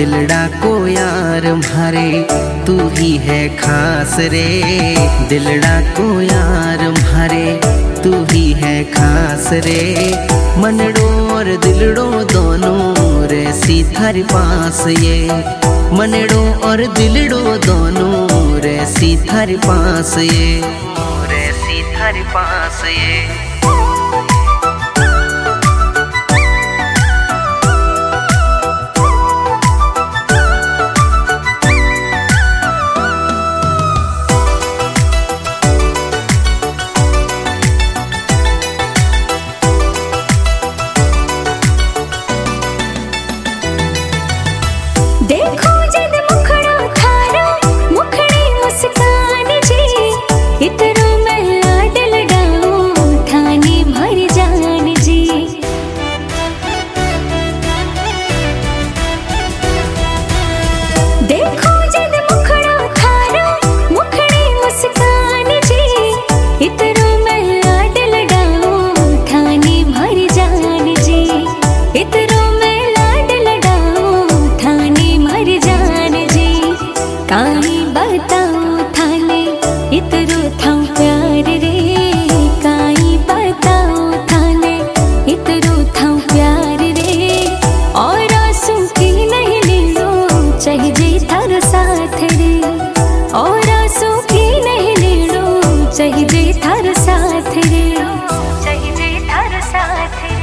दिलड़ा को यार म्हारे तू ही है खास रे, दिलड़ा को यार म्हारे तू ही है खास रे। मनड़ो और दिलड़ो दोनों रहसी थारे पास ये, मनड़ो और दिलड़ो दोनों रहसी थारे पास ये, रहसी थारे पास ये। देखो जद मुखड़ा थारो मुखड़ी मुस्कान जी, इतरो महला डलडाओ थाने भर जान जी। देखो जद मुखड़ा थारो मुखड़ी मुस्कान जी, इतरो महला डलडाओ थाने भर जान जी, इतरो काई बताऊं थाने इतरो थां प्यार रे, काई बताऊं थाने इतरो थां प्यार रे। और आंसू की नहीं लीलो चाहिए थारो साथ रे, और आंसू की नहीं लीलो चाहिए थारो साथ रे, चाहिए थारो साथ रे।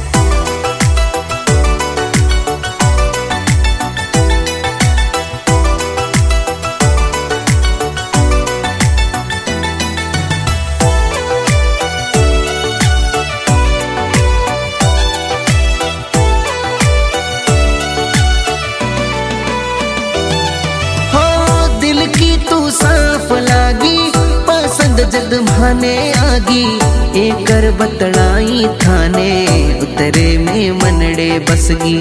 तू साफ लागी पसंद जद माने आगी, एकर बतड़ाई थाने उतरे में मनड़े बसगी।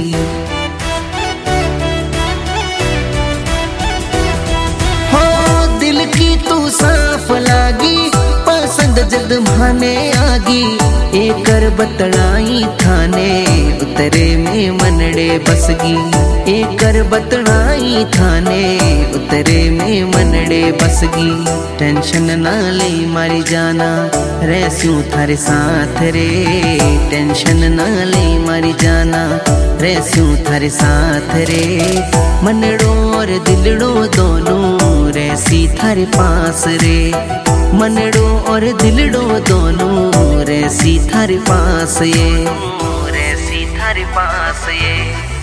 हो दिल की तू साफ लागी पसंद जद माने आगी, एकर बतड़ाई थाने उतरे में मनड़े बसगी, एकर बतड़ाई थाने उतरे में मनड़े बसगी। टेंशन ना ले मारी जाना रहस्यूं थारे साथ रे, टेंशन ना ले मारी जाना रहस्यूं थारे साथ रे। मनड़ो और दिलड़ो दोनों रहसी थारे पास रे, मनड़ो और दिलड़ो दोनों रहसी थारे पास ये, रहसी थारे पास ये।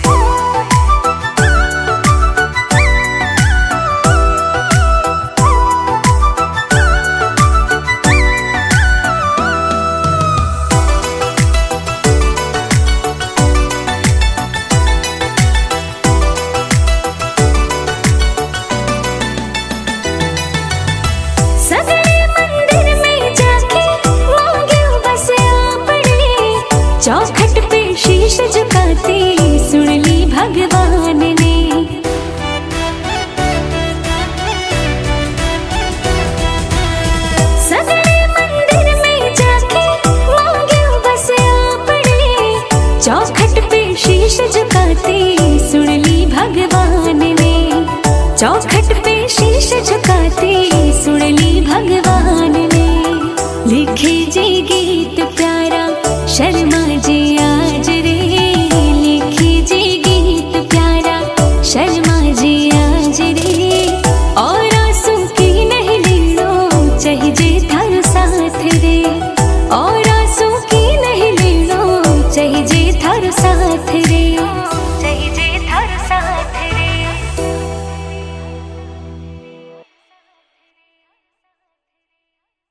चौखट पे शीश झुकाते सुन ली भगवान ने, सगले मंदिर में जाके मांगे बस आपने। चौखट पे शीश झुकाते सुन ली भगवान ने, चौखट पे शीश झुकाते सुन ली भगवान ने। लिखे जी गीत प्यारा शर्मा जी आज रे, लिखी जी गीत प्यारा शर्मा जी आज रे। और आंसू की नहीं लीलो चाहिए थारो साथ रे, और आंसू की नहीं लीलो चाहिए थारो साथ रे।